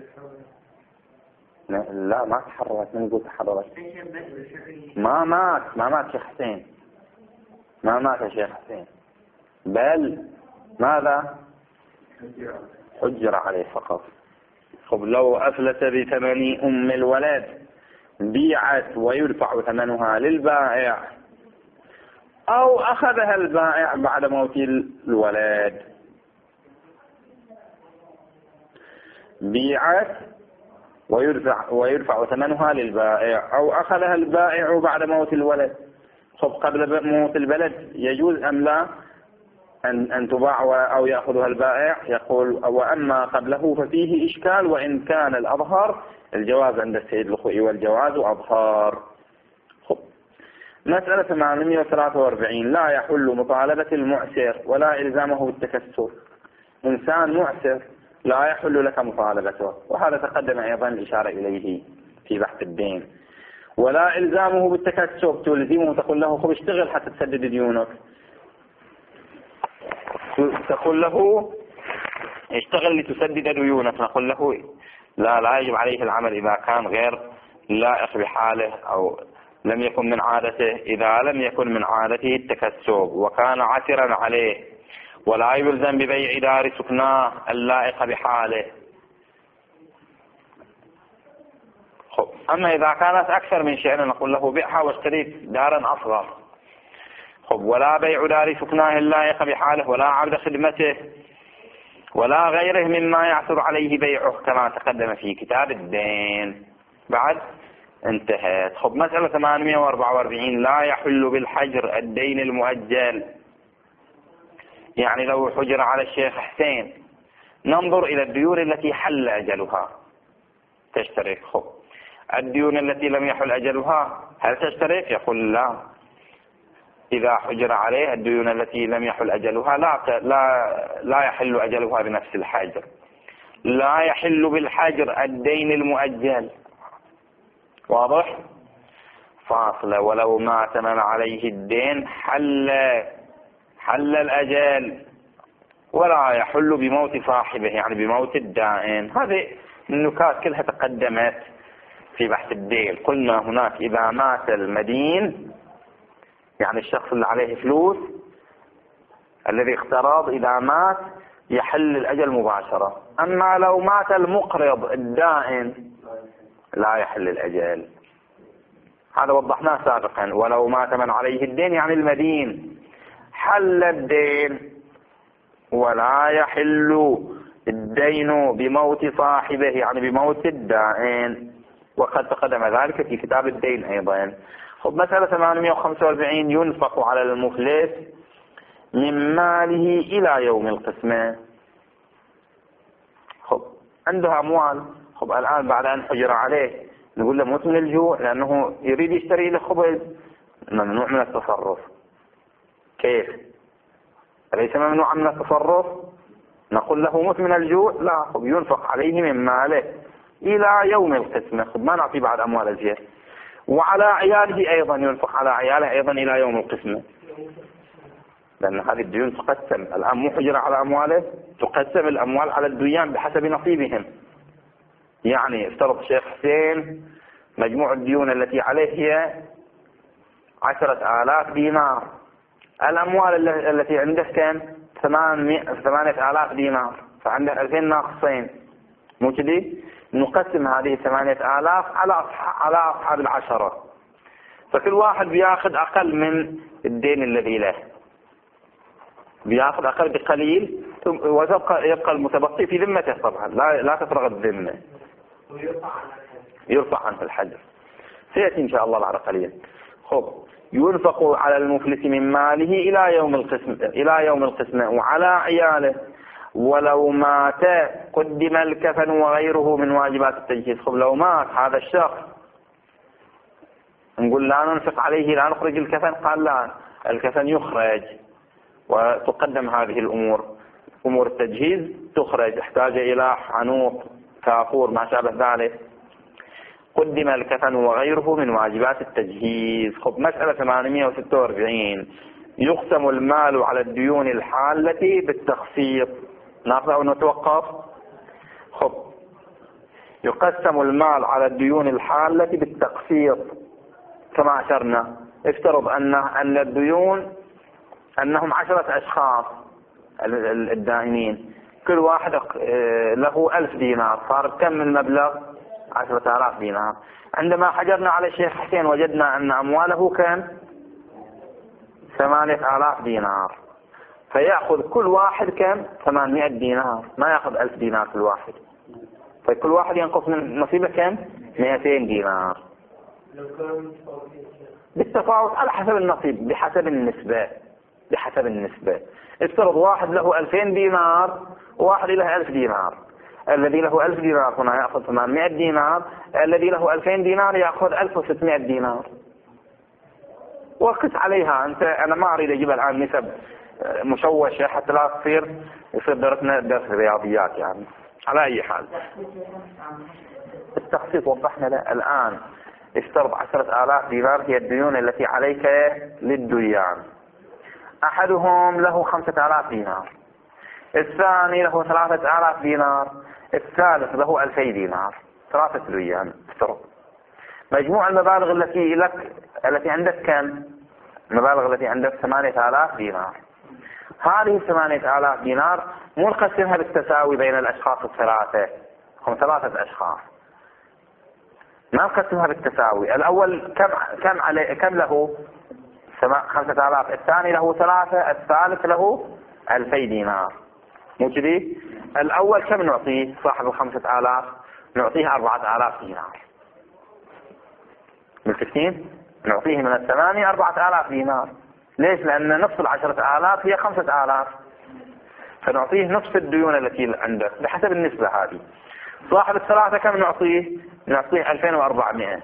لا ما تحررت، من يقول تحررت؟ ما مات شيخ حسين، ما مات يا شيخ حسين، بل ماذا؟ حجر عليه فقط. لو أفلت بثمن أم الولد بيعت ويدفع ثمنها للبائع، أو أخذها البائع بعد موت الولد، بيعت ويدفع ثمنها للبائع، أو أخذها البائع بعد موت الولد. قبل موت البلد يجوز أم لا أن تباع أو يأخذها البائع؟ يقول وأما قبله ففيه إشكال، وإن كان الأظهر الجواز عند السيد الخوئي، والجواز أظهر. مسألة 843 لا يحل مطالبة المعسر ولا إلزامه بالتكسب. إنسان معسر لا يحل لك مطالبته، وهذا تقدم أيضا الإشارة إليه في بحث الدين. ولا إلزامه بالتكسب، تلزمه تقول له خب اشتغل حتى تسدد ديونك، تقول له اشتغل لتسدد ديونك، نقول له لا يجب عليه العمل إذا كان غير لائق بحاله أو لم يكن من عادته. إذا لم يكن من عادته التكسب وكان عسرا عليه، ولا يلزم ببيع دار سكناه اللائقة بحاله. أما إذا كانت أكثر من شيء نقول له بيعها واشتري دارا أصغر. خب ولا بيع دار سكناه اللائق بحاله ولا عبد خدمته ولا غيره مما يعثر عليه بيعه كما تقدم في كتاب الدين. بعد انتهت. خب مسألة 844 لا يحل بالحجر الدين المؤجل. يعني لو حجر على الشيخ حسين ننظر إلى الديون التي حل أجلها تشترك. خب الديون التي لم يحل أجلها هل تشترك؟ يقول لا. إذا حجر عليه الديون التي لم يحل أجلها لا يحل أجلها بنفس الحجر. لا يحل بالحجر الدين المؤجل. واضح؟ فاصلة. ولو مات من عليه الدين حل الأجل ولا يحل بموت صاحبه يعني بموت الدائن. هذه النكات كلها تقدمت في بحث الدين. قلنا هناك إذا مات المدين يعني الشخص اللي عليه فلوس الذي اقترض إذا مات يحل الأجل مباشرة. أما لو مات المقرض الدائن لا يحل الأجل. هذا وضحناه سابقا. ولو مات من عليه الدين يعني المدين حل الدين ولا يحل الدين بموت صاحبه يعني بموت الدائن وقد تقدم ذلك في كتاب الدين أيضا. خب مسألة 845 ينفق على المفلس من ماله إلى يوم القسمة. خب عنده أموال. خب الآن بعد أن حجر عليه نقول له موت من الجوع لأنه يريد يشتري له خبز. ممنوع من التصرف. كيف؟ أليس ممنوع من التصرف؟ نقول له موت من الجوع؟ لا. خب ينفق عليه من ماله إلى يوم القسمة. خب ما نعطي بعد أموال الجيش. وعلى عياله أيضا ينفق على عياله أيضا إلى يوم القسمة لأن هذه الديون تقسم. الآن مو حجر على أمواله تقسم الأموال على الديان بحسب نصيبهم. يعني افترض شيخ حسين مجموع الديون التي عليه هي 10,000 دينار. الأموال التي عنده كان 8,000 دينار فعنده 2,000 ناقصين. مو كذي؟ نقسم هذه 8,000 على أصحاب 10. فكل واحد بياخذ أقل من الدين الذي له. بياخذ أقل بقليل يبقى المتبقي في ذمته طبعا لا تفرغ الذمة. يرفع عنه الحجر. سيأتي إن شاء الله بعد قليل. خب ينفق على المفلس من ماله إلى يوم القسمة وعلى عياله. ولو مات قدم الكفن وغيره من واجبات التجهيز. خب لو مات هذا الشخص نقول لا ننفق عليه لا نخرج الكفن. قال لا الكفن يخرج وتقدم هذه الأمور. أمور التجهيز تخرج. احتاج إلى حنوط كافور ما شابه ذلك. قدم الكفن وغيره من واجبات التجهيز. خب مسألة 846 يقسم المال على الديون الحالة بالتخفيض. نرجع ونتوقف. خب يقسم المال على الديون الحالة بالتقسيط كما أشرنا. افترض أن الديون أنهم 10 أشخاص الدائنين كل واحد له 1,000 دينار. صار كم المبلغ؟ 10,000 دينار. عندما حجرنا على الشيخ حسين وجدنا أن أمواله كان 8,000 دينار فيأخذ كل واحد كم 800 دينار ما يأخذ 1,000 دينار كل واحد. فكل واحد ينقص من نصيبه كم 200 دينار بالتفاوت على حسب النصيب بحسب النسبة. افترض واحد له 2,000 دينار وواحد له 1,000 دينار. الذي له 1,000 دينار هنا يأخذ 800 دينار. الذي له 2,000 دينار يأخذ 1,600 دينار. وقس عليها أنت. أنا ما أريد أجيب الآن نسب مشوشة حتى لا يصير درسنا درس رياضيات يعني. على أي حال التخصيص وضحنا له. الآن افترض 10,000 دينار هي الديون التي عليك للديان. أحدهم له 5,000 دينار. الثاني له 3,000 دينار. الثالث له 2,000 دينار. 3 ديان. افترض مجموع المبالغ التي عندك كم؟ المبالغ التي عندك 8,000 دينار. هذه 8,000 دينار مو نقسمها بالتساوي بين الأشخاص الثلاثة. هم 3 أشخاص. ما نقسمها بالتساوي. الأول كم له 5000، الثاني له 3، الثالث له 2000 دينار. مو كذي؟ الأول كم نعطيه صاحب 5000؟ نعطيه 4000 دينار. متفقين؟ نعطيه من الثمانية 4000 دينار. ليش؟ لأن نصف 10,000 هي 5000، فنعطيه نصف الديون التي عنده بحسب النسبة هذه. صاحب الثلاثة كم نعطيه؟ نعطيه 2400.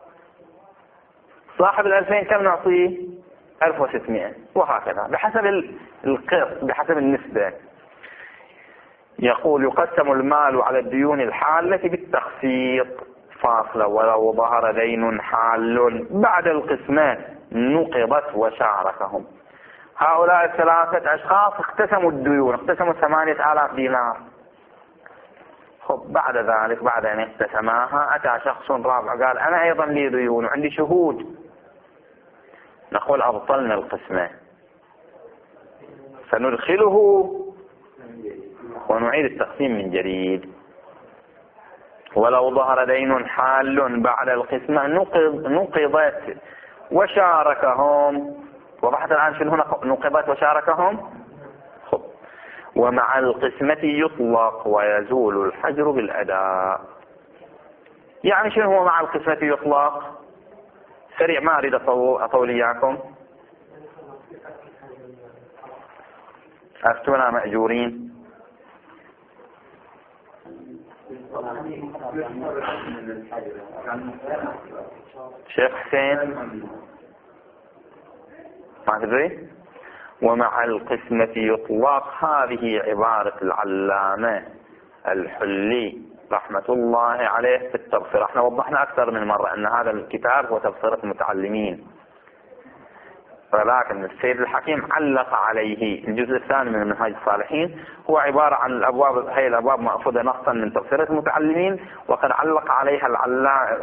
صاحب 2000 كم نعطيه؟ 1600، وهكذا بحسب القسط، بحسب النسبة. يقول يقسم المال على الديون الحالة بالتخفيض فاصلة ولو ظهر دين حال بعد القسمة نقضت وشاركهم. هؤلاء الثلاثة أشخاص اقتسموا الديون، اقتسموا 8000 دينار. بعد ذلك بعد أن اقتسماها أتى شخص رابع قال أنا أيضا لي ديون وعندي شهود. نقول أبطلنا القسمة، فندخله ونعيد التقسيم من جديد. ولو ظهر دين حال بعد القسمة نقضت وشاركهم. وضحت الآن شنو هنا نقضت وشاركهم؟ ومع القسمة يطلق ويزول الحجر بالأداء. يعني شنو هو مع القسمة يطلق؟ سريع ما أريد أطول إياكم. أفتونا مأجورين. شيخ حسين ما تدري؟ ومع القسمة يطلق، هذه عبارة العلامة الحلي رحمة الله عليه في التبصرة. احنا وضحنا أكثر من مرة أن هذا الكتاب هو تبصرة المتعلمين، ولكن السيد الحكيم علق عليه. الجزء الثاني من منهاج الصالحين هو عبارة عن الأبواب، هي الأبواب مأخوذة نصا من تبصرة المتعلمين، وقد علق عليها العلامة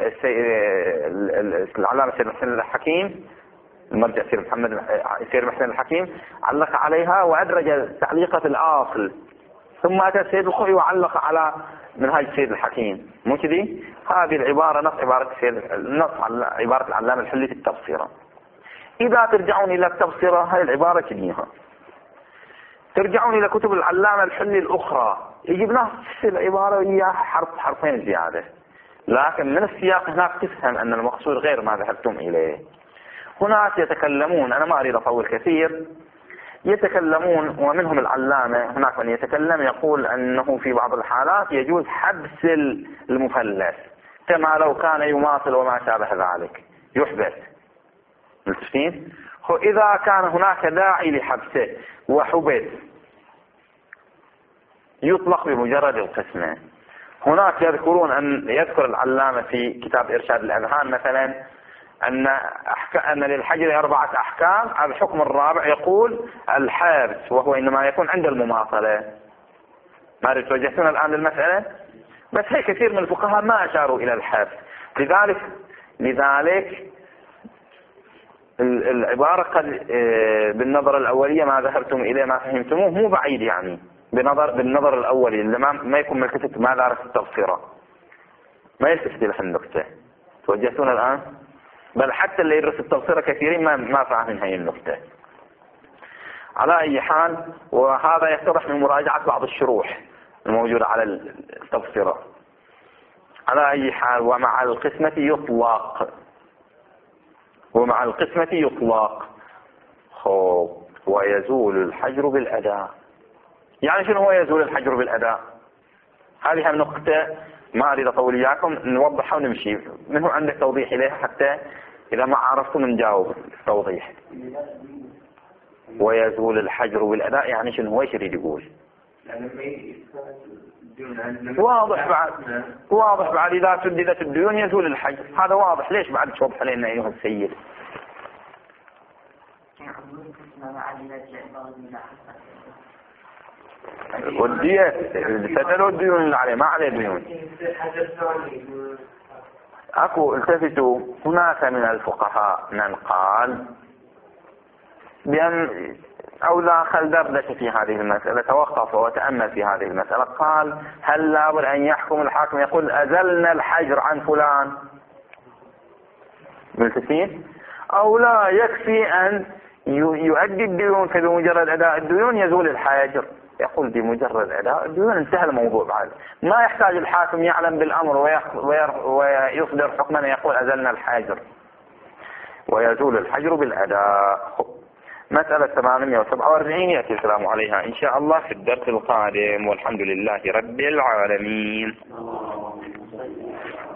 السيد محسن الحكيم، المرجع سير محسن الحكيم علق عليها وأدرج تعليقة الآصل، ثم أتى السيد الخوئي وعلق على منهاج السيد الحكيم. مو كذي؟ هذه العبارة نص عبارة العلامة الحلي في التبصرة. إذا ترجعون إلى التبصرة هذه العبارة كذيها، ترجعون إلى كتب العلامة الحلي الأخرى يجيب نفس العبارة وإياها حرفين زيادة، لكن من السياق هناك تفهم أن المقصود غير ما ذهبتم إليه. هناك يتكلمون، أنا ما أريد أطول كثير، يتكلمون ومنهم العلامة، هناك من يتكلم يقول أنه في بعض الحالات يجوز حبس المفلس كما لو كان يماطل وما شابه ذلك، يحبس. متفقين؟ إذا كان هناك داعي لحبسه وحبس يطلق بمجرد القسمة. هناك يذكر العلامة في كتاب إرشاد الأذهان مثلا أن للحجر 4 أحكام. الحكم الرابع يقول الحبس، وهو إنما يكون عند المماطلة. ما توجهتون الآن للمسألة؟ بس هي كثير من الفقهاء ما أشاروا إلى الحبس. لذلك العبارة قد بالنظر الأولية ما ذهبتم إليه ما فهمتموه مو بعيد، يعني بالنظر الأولي ما يكون ملكتك ما دارت التبصرة ما يلتفت لها النكتة. توجهتون الآن؟ بل حتى اللي يدرس التبصرة كثيرين ما فاهمين هاي النكتة. على أي حال، وهذا يتضح من مراجعة بعض الشروح الموجودة على التبصرة. على أي حال، ومع القسمة يطلق ويزول الحجر بالأداء. يعني شنو هو يزول الحجر بالأداء؟ هذه النقطة ما أريد أطول إياكم، نوضحها ونمشي. منه عندك توضيح إليها حتى إذا ما عرفتم نجاوب التوضيح. ويزول الحجر بالأداء يعني شنو هو يريد يقول؟ واضح بعد إذا سددت الديون يزول الحجر، هذا واضح. ليش بعد توضح لنا أيها السيد؟ والدية ستلو الديون اللي عليه، ما عليه ديون. التفتوا، هناك من الفقهاء من قال بأن أو داخل دردشة في هذه المسألة، توقف وتأمل في هذه المسألة. قال هل لابد أن يحكم الحاكم يقول أزلنا الحجر عن فلان؟ ملتفين، أو لا يكفي أن يؤدي الديون، فبمجرد أداء الديون يزول الحاجر. يقول بمجرد أداء الديون انتهى الموضوع بعد، ما يحتاج الحاكم يعلم بالأمر ويصدر حكما يقول أزلنا الحاجر، ويزول الحجر بالأداء. مسألة 847 يأتي الكلام عليها إن شاء الله في الدرس القادم، والحمد لله رب العالمين.